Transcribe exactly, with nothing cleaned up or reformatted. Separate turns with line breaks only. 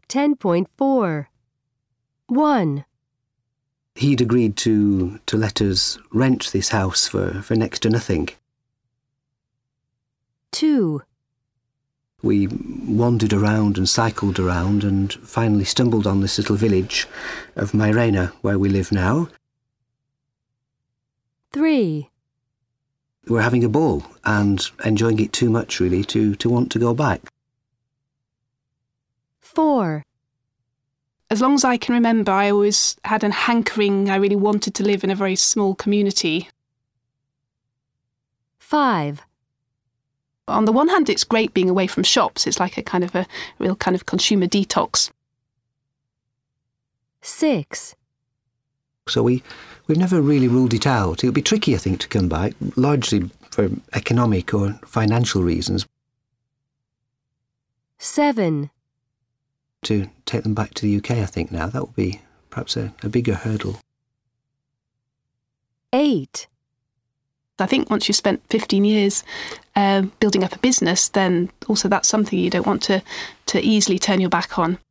ten point four. one.
He'd agreed to, to let us rent this house for, for next to nothing.
two.
We wandered around and cycled around and finally stumbled on this little village of Myrena, where we live now.
three.
We're having a ball and enjoying it too much, really, to, to want to go back.
four.
As long as I can remember, I always had a hankering. I really wanted to live in a very small community.
five.
On the one hand, it's great being away from shops. It's like a kind of a real kind of consumer detox.
six.
So we, we've never really ruled it out. It would be tricky, I think, to come back, largely for economic or financial reasons.
seven.
To take them back to the U K, I think, now. That would be perhaps a, a bigger hurdle.
eight.
I think once you've spent fifteen years uh, building up a business, then also that's something you don't want to, to easily turn your back on.